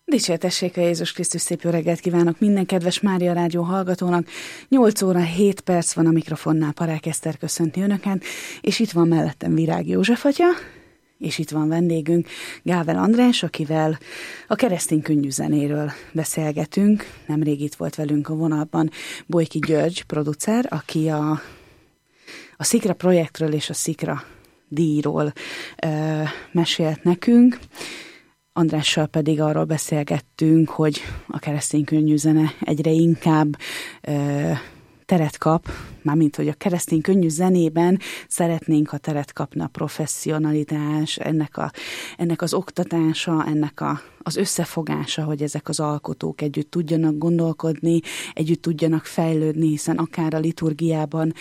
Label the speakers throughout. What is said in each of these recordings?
Speaker 1: Dicsértessék a Jézus Krisztus, szép jó reggelt kívánok minden kedves Mária Rádió hallgatónak. 8 óra 7 perc van a mikrofonnál, Parák Eszter köszönti önöket, és itt van mellettem Virág József atya, és itt van vendégünk Gável András, akivel a keresztény könnyű zenéről beszélgetünk. Nemrég itt volt velünk a vonalban Bolyki György, producer, aki a Szikra projektről és a Szikra díjról mesélt nekünk. Andrással pedig arról beszélgettünk, hogy a keresztény könnyű zene egyre inkább teret kap, mármint, hogy a keresztény könnyű zenében szeretnénk, ha teret kapna a professzionalitás, ennek az oktatása, ennek az összefogása, hogy ezek az alkotók együtt tudjanak gondolkodni, együtt tudjanak fejlődni, hiszen akár a liturgiában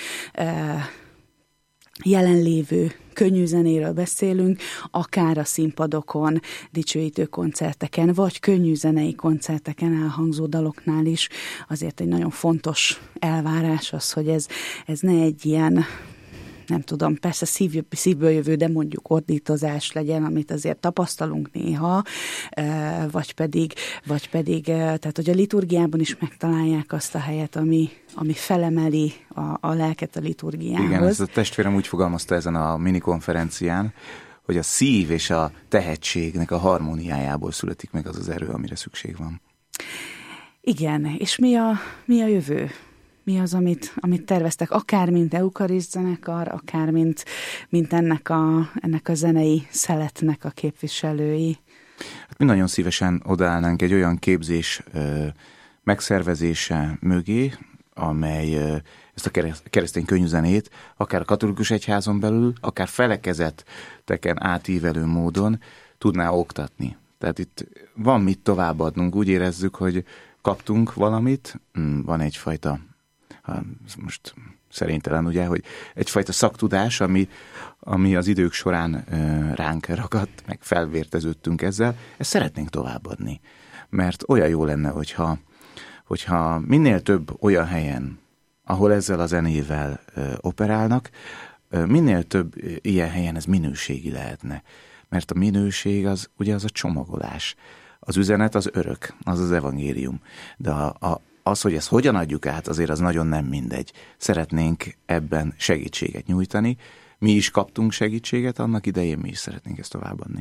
Speaker 1: jelenlévő könnyű zenéről beszélünk, akár a színpadokon, dicsőítő koncerteken, vagy könnyű zenei koncerteken elhangzó daloknál is. Azért egy nagyon fontos elvárás az, hogy ez ne egy ilyen, nem tudom, persze szívből jövő, de mondjuk ordítozás legyen, amit azért tapasztalunk néha, vagy pedig, tehát hogy a liturgiában is megtalálják azt a helyet, ami felemeli a lelket a liturgiához.
Speaker 2: Igen, ez a testvérem úgy fogalmazta ezen a minikonferencián, hogy a szív és a tehetségnek a harmóniájából születik meg az az erő, amire szükség van. Igen,
Speaker 1: és mi a jövő? Mi az, amit terveztek, akár mint eukariszt zenekar, akár mint ennek a zenei szeletnek a képviselői?
Speaker 2: Hát mi nagyon szívesen odaállnánk egy olyan képzés megszervezése mögé, amely ezt a keresztény könnyűzenét akár a katolikus egyházon belül, akár felekezeteken átívelő módon tudná oktatni. Tehát itt van mit továbbadnunk, úgy érezzük, hogy kaptunk valamit, van egyfajta, most szerénytelen ugye, hogy egyfajta szaktudás, ami az idők során ránk ragadt, meg felvérteződtünk ezzel, ezt szeretnénk továbbadni. Mert olyan jó lenne, hogyha minél több olyan helyen, ahol ezzel a zenével operálnak, minél több ilyen helyen ez minőségi lehetne. Mert a minőség az ugye az a csomagolás. Az üzenet az örök, az az evangélium. De az, hogy ezt hogyan adjuk át, azért az nagyon nem mindegy. Szeretnénk ebben segítséget nyújtani. Mi is kaptunk segítséget annak idején, mi is szeretnénk ezt továbbadni.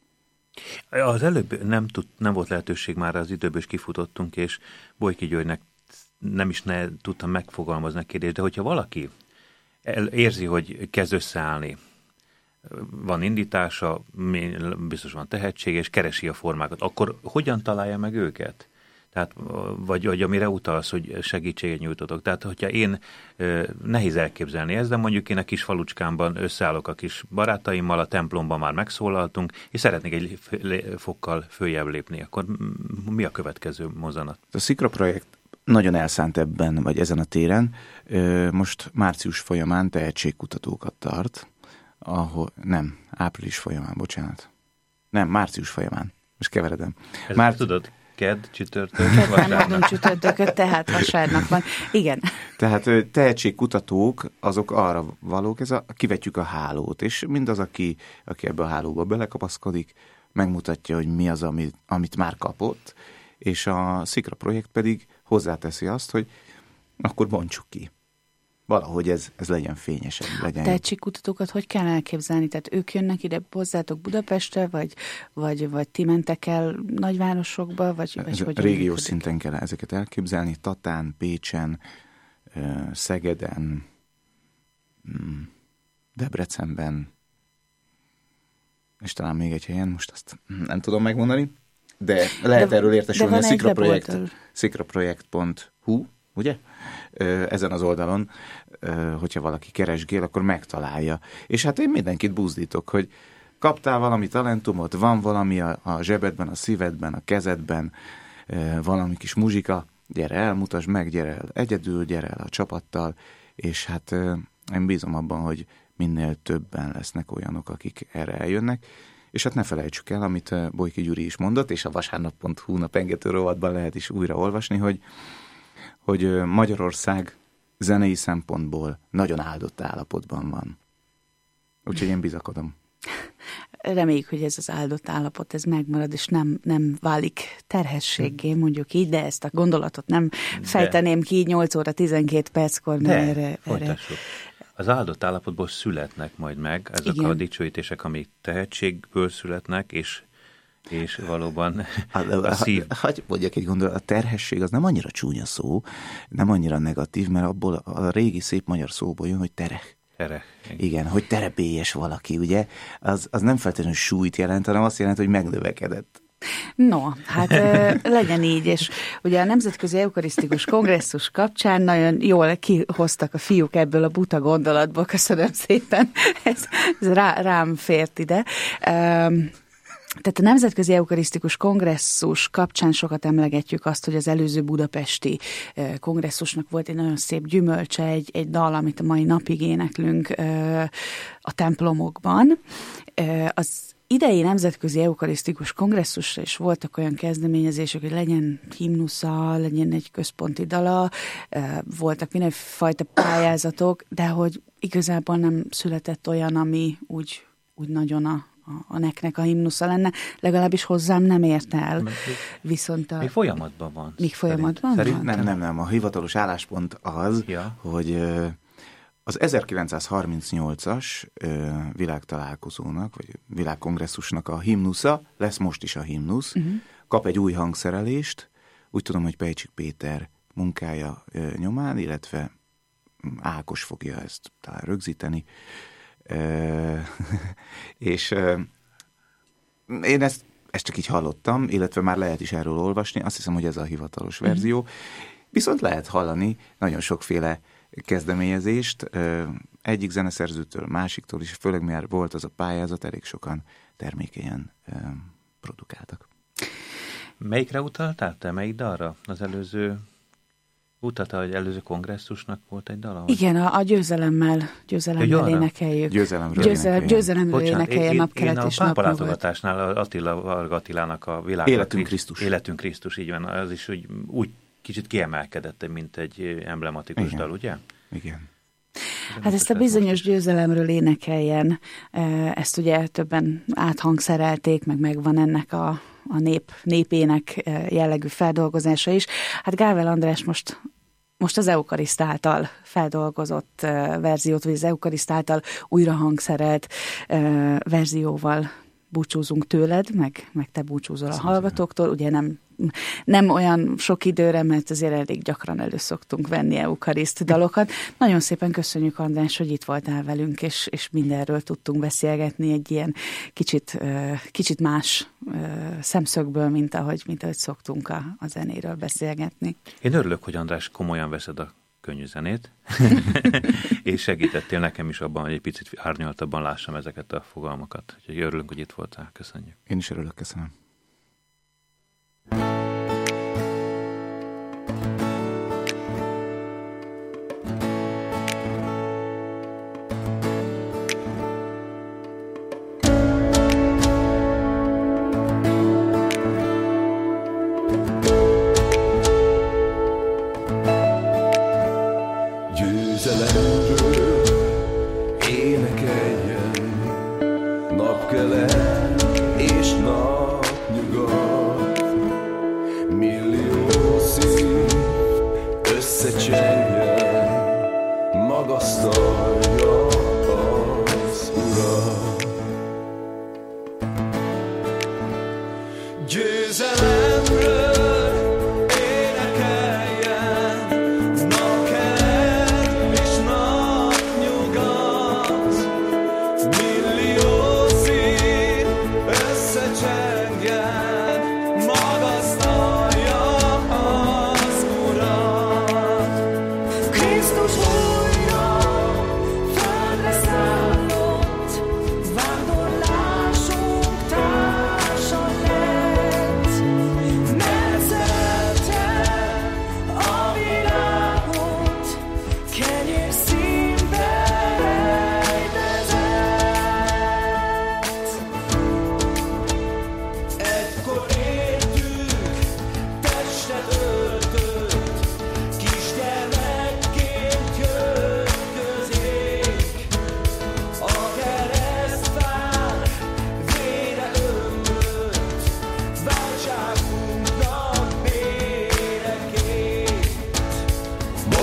Speaker 3: Az előbb nem volt lehetőség, már az időből is kifutottunk, és Bolyki Györgynek nem is tudtam megfogalmazni a kérdést, de hogyha valaki érzi, hogy kezd összeállni, van indítása, biztos van tehetség, és keresi a formákat, akkor hogyan találja meg őket? Tehát, vagy amire utalsz, hogy segítséget nyújtotok. Tehát, hogyha én nehéz elképzelni ezt, de mondjuk én a kis falucskámban összeállok a kis barátaimmal, a templomban már megszólaltunk, és szeretnék egy fokkal följebb lépni, akkor mi a következő mozzanat?
Speaker 2: A Szikra projekt nagyon elszánt ebben, vagy ezen a téren. Most március folyamán tehetségkutatókat tart, április folyamán, bocsánat. Nem, március folyamán. Most keveredem.
Speaker 3: Tudod, kedd, csütörtök,
Speaker 1: vasárnap. Csütörtököt, tehát vasárnap van. Igen.
Speaker 2: Tehát tehetségkutatók, azok arra valók, kivetjük a hálót, és mindaz, aki ebbe a hálóba belekapaszkodik, megmutatja, hogy mi az, amit már kapott, és a Szikra projekt pedig hozzáteszi azt, hogy akkor bontsuk ki. Valahogy ez legyen fényesebb.
Speaker 1: Tehetségkutatókat hogy kell elképzelni? Tehát ők jönnek ide hozzátok Budapestre, vagy ti mentek el nagyvárosokba?
Speaker 2: Régiós szinten kell ezeket elképzelni. Tatán, Pécsen, Szegeden, Debrecenben, és talán még egy helyen, most azt nem tudom megmondani, de lehet erről értesülni a szikraprojekt.hu, ugye? Ezen az oldalon, hogyha valaki keresgél, akkor megtalálja. És hát én mindenkit buzdítok, hogy kaptál valami talentumot, van valami a zsebedben, a szívedben, a kezedben, valami kis muzsika, gyere el, mutasd meg, gyere el egyedül, gyere el a csapattal, és hát én bízom abban, hogy minél többen lesznek olyanok, akik erre eljönnek, és hát ne felejtsük el, amit Bolyki Gyuri is mondott, és a vasárnap.hu napengető rovatban lehet is újra olvasni, hogy Magyarország zenei szempontból nagyon áldott állapotban van. Úgyhogy én bizakodom.
Speaker 1: reméljük, hogy ez az áldott állapot, ez megmarad, és nem válik terhességgé, mondjuk így, de ezt a gondolatot nem fejteném ki 8 óra 12 perckor.
Speaker 3: De, folytassuk. Az áldott állapotból születnek majd meg ezek a dicsőítések, amik tehetségből születnek, és valóban a szív...
Speaker 2: Hagy mondjak egy gondolat, a terhesség az nem annyira csúnya szó, nem annyira negatív, mert abból a régi szép magyar szóból jön, hogy tereh. Igen, hogy terepélyes valaki, ugye? Az nem feltétlenül súlyt jelent, hanem azt jelenti, hogy megnövekedett.
Speaker 1: No, hát legyen így, és ugye a Nemzetközi Eukarisztikus Kongresszus kapcsán nagyon jól kihoztak a fiúk ebből a buta gondolatból, köszönöm szépen, ez rám fért ide. Tehát a Nemzetközi Eukarisztikus Kongresszus kapcsán sokat emlegetjük azt, hogy az előző budapesti kongresszusnak volt egy nagyon szép gyümölcse, egy dal, amit a mai napig éneklünk a templomokban. Az idei Nemzetközi Eukarisztikus Kongresszusra is voltak olyan kezdeményezések, hogy legyen himnusza, legyen egy központi dala, voltak mindenfajta pályázatok, de hogy igazából nem született olyan, ami úgy nagyon a neknek a himnusza lenne, legalábbis hozzám nem ért el. Viszont
Speaker 3: még folyamatban van.
Speaker 1: Még folyamatban
Speaker 2: van? Nem. A hivatalos álláspont az, hogy az 1938-as világtalálkozónak, vagy világkongresszusnak a himnusza, lesz most is a himnusz, kap egy új hangszerelést, úgy tudom, hogy Pejcsik Péter munkája nyomán, illetve Ákos fogja ezt talán rögzíteni, és én ezt csak így hallottam, illetve már lehet is erről olvasni, azt hiszem, hogy ez a hivatalos verzió, viszont lehet hallani nagyon sokféle kezdeményezést, egyik zeneszerzőtől, másiktól is, főleg mert volt az a pályázat, elég sokan termékenyen produkáltak.
Speaker 3: Melyikre utaltál te? Melyik dalra? Az előző előző kongresszusnak volt egy dala?
Speaker 1: Igen, a győzelemmel énekeljük. Győzelemről énekelje napkelet és napnyugat.
Speaker 3: Én a pápalátogatásnál Attila Varga Attilának a Életünk Krisztus, így van, az is úgy kicsit kiemelkedett, mint egy emblematikus dal, ugye?
Speaker 2: Igen.
Speaker 1: Hát ezt a bizonyos győzelemről énekeljen, ezt ugye többen áthangszerelték, megvan ennek a népének jellegű feldolgozása is. Hát Gável András most az Eukariszt által feldolgozott verziót, vagy az Eukariszt által újra hangszerelt verzióval búcsúzunk tőled, meg te búcsúzol a hallgatóktól. Ugye nem olyan sok időre, mert azért elég gyakran elő szoktunk venni eukariszt dalokat. Nagyon szépen köszönjük, András, hogy itt voltál velünk, és mindenről tudtunk beszélgetni egy ilyen kicsit más szemszögből, mint ahogy szoktunk a zenéről beszélgetni.
Speaker 3: Én örülök, hogy András komolyan veszed a könnyű zenét, és segítettél nekem is abban, hogy egy picit árnyaltabban lássam ezeket a fogalmakat. Úgyhogy örülünk, hogy itt voltál. Köszönjük.
Speaker 2: Én is örülök, köszönöm.
Speaker 4: Napkelet és nap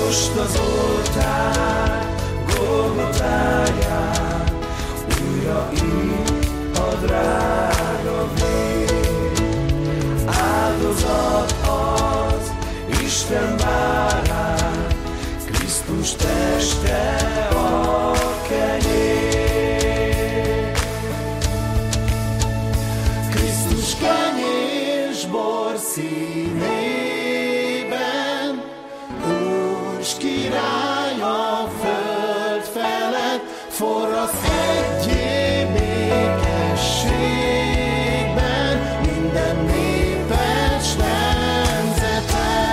Speaker 4: most az oltár Golgotáján újra itt a drága vér. Áldozat az Isten bárány, Krisztus teste a kenyér. Krisztus kenyér s bor színében, Úrs király a föld felett, forraszt egyé békességben minden népet s nemzetet.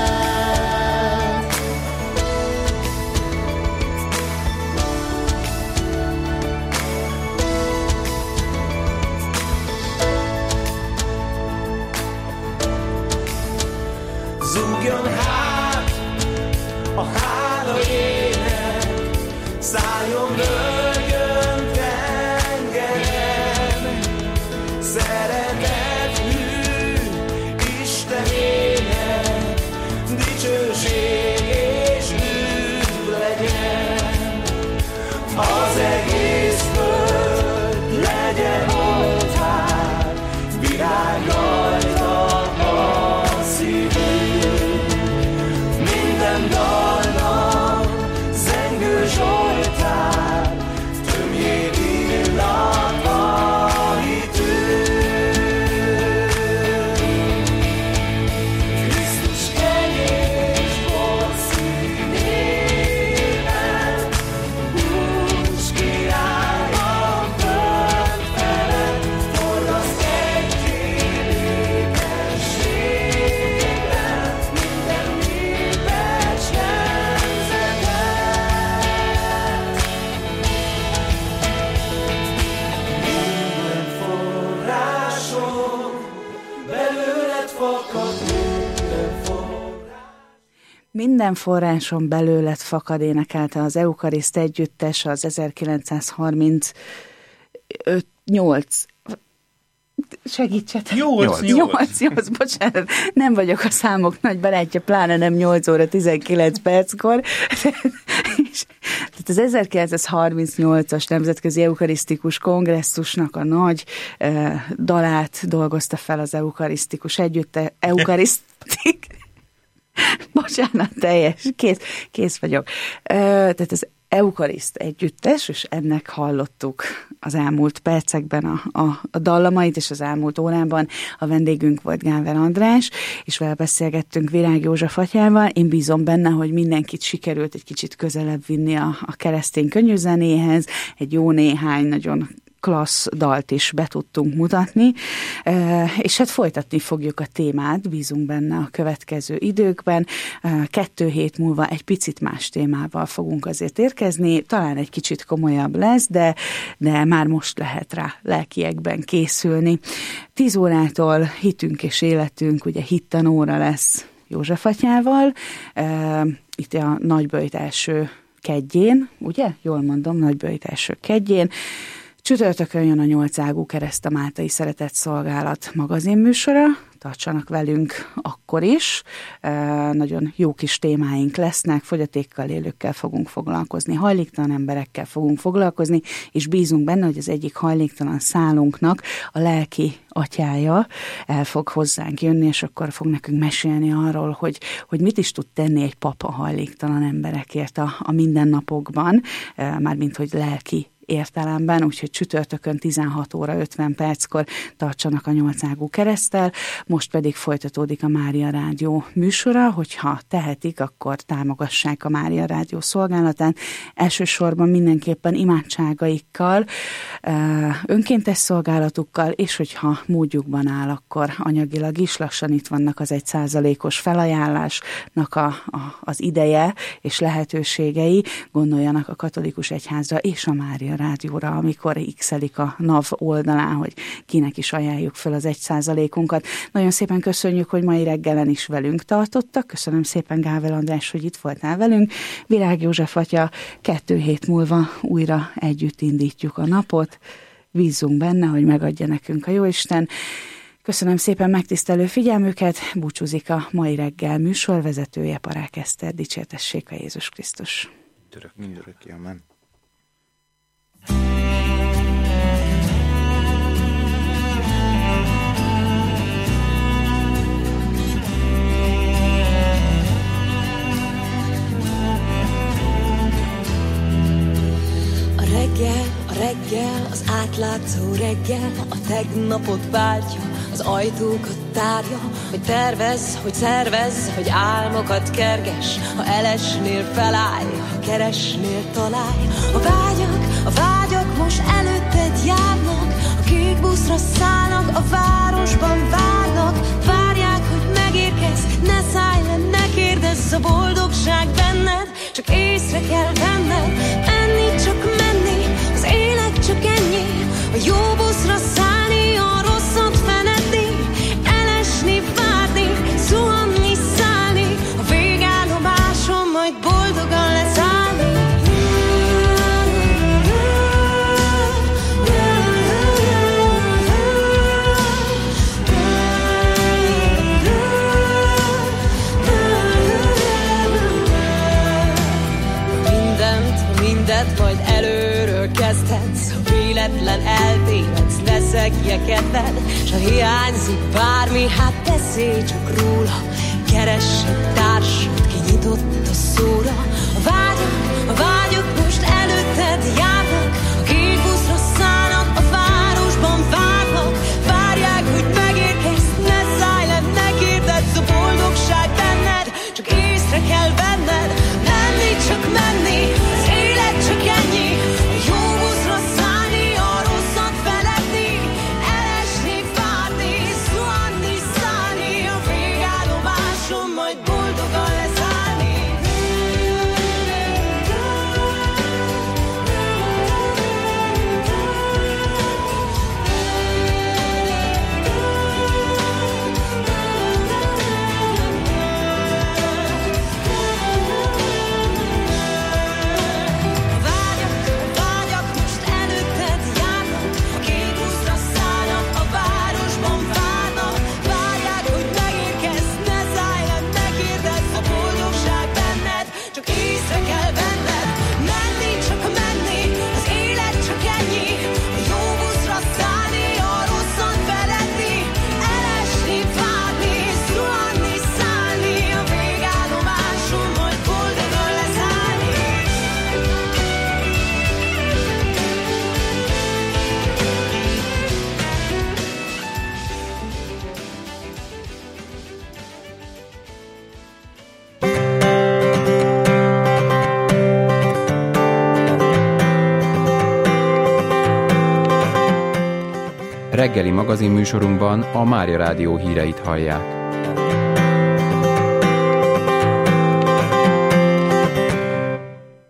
Speaker 4: Zúgjon hát a hála ének, szálljon völgyön tengeren, szeretet hű Istenének, dicsőség és üdv legyen. Az egész föld legyen oltár, virág rajta a szívünk. Minden dalnak zengő zsoltár, tömjék illat a hitünk. Krisztus kenyér s bor színében, Úrs király a föld felett, forraszt egyé békességben minden népet s nemzetet. Minden forráson belőled fakad, minden forrás.
Speaker 1: Minden forráson belőled fakad, énekelte az Eukariszt együttes az 1938. Segítsetek. 8, bocsánat, nem vagyok a számok nagy barátja, pláne nem 8 óra 19 perckor. Tehát az 1938-as Nemzetközi Eukarisztikus Kongresszusnak a nagy dalát dolgozta fel az eukarisztikus bocsánat, teljes, kész vagyok. Tehát az Eukariszt együttes, és ennek hallottuk az elmúlt percekben a dallamait, és az elmúlt órában a vendégünk volt Gáver András, és vele beszélgettünk Virág József atyával. Én bízom benne, hogy mindenkit sikerült egy kicsit közelebb vinni a keresztény könnyűzenéhez, egy jó néhány nagyon klassz dalt is be tudtunk mutatni, és hát folytatni fogjuk a témát, bízunk benne a következő időkben. 2 hét múlva egy picit más témával fogunk azért érkezni, talán egy kicsit komolyabb lesz, de már most lehet rá lelkiekben készülni. 10 órától hitünk és életünk, ugye hittanóra lesz József atyával, itt a Nagyböjt első kedjén, ugye? Jól mondom, Nagyböjt első kedjén. Csütörtökön jön a 8 ágú kereszt, a Máltai Szeretett Szolgálat magazinműsora, tartsanak velünk akkor is. Nagyon jó kis témáink lesznek, fogyatékkal élőkkel fogunk foglalkozni, hajléktalan emberekkel fogunk foglalkozni, és bízunk benne, hogy az egyik hajléktalan szálunknak a lelki atyája el fog hozzánk jönni, és akkor fog nekünk mesélni arról, hogy mit is tud tenni egy papa hajléktalan emberekért a mindennapokban, mármint hogy lelki értelemben, úgyhogy csütörtökön 16 óra 50 perckor tartsanak a 8 ágú kereszttel, most pedig folytatódik a Mária Rádió műsora, hogyha tehetik, akkor támogassák a Mária Rádió szolgálatán, elsősorban mindenképpen imádságaikkal, önkéntes szolgálatukkal, és hogyha módjukban áll, akkor anyagilag is. Lassan itt vannak az 1%-os felajánlásnak az ideje és lehetőségei, gondoljanak a katolikus egyházra és a Mária Rádióra, amikor x-elik a NAV oldalán, hogy kinek is ajánljuk fel az 1%-unkat. Nagyon szépen köszönjük, hogy mai reggelen is velünk tartottak. Köszönöm szépen, Gáver András, hogy itt voltál velünk. Virág József atya, 2 hét múlva újra együtt indítjuk a napot. Bízzunk benne, hogy megadja nekünk a Jóisten. Köszönöm szépen megtisztelő figyelmüket, búcsúzik a mai reggel műsorvezetője, Parák Eszter. Dicsértessék a Jézus Krisztus.
Speaker 2: Mindörökké, amen.
Speaker 5: A reggel, az átlátszó reggel, a tegnapot váltja, az ajtókat tárja, hogy tervezz, hogy szervezz, hogy álmokat kerges, ha elesnél felállj, ha keresnél találj. A vágyak most előtted járnak, a kék buszra szállnak, a városban várnak, várják, hogy megérkezz, ne szállj le, ne kérdezz, a boldogság benned, csak észre kell venned, menni, csak menni, az élet csak ennyi, a jó buszra szállni, a rosszat fenedni, elesni, várni, zuhanni, szállni, a végállomáson majd boldogan leszállni. Mindent majd előről kezdhetsz, ha véletlen eltévedsz, ne szegje kedved, s ha hiányzik bármi, hát beszélj csak róla, keress egy társat, ki nyitott a szóra. A vágyok most előtted járnak, a kék buszra szállnak, a városban várnak, várják, hogy megérkezz, ne szállj le, ne kérdezz, a boldogság benned, csak észre kell venned, menni, csak menni, az élet csak ennyi, a jó buszra szállni, a rosszat feledni, elesni, várni, zuhanni, szállni, a végállomáson majd boldogan leszállni. Vágyak most előtted járnak, a kék buszra szállnak, a városban várnak, várják, hogy megérkezz, ne szállj le, ne kérdezz, a boldogság benned, csak észre kell venned, menni, csak menni, az élet csak ennyi, a jó buszra szállni, a rosszat feledni, elesni, várni, zuhanni, szállni, a végállomáson majd boldogan leszállni.
Speaker 6: Reggeli magazinműsorunkban a Mária Rádió híreit hallják.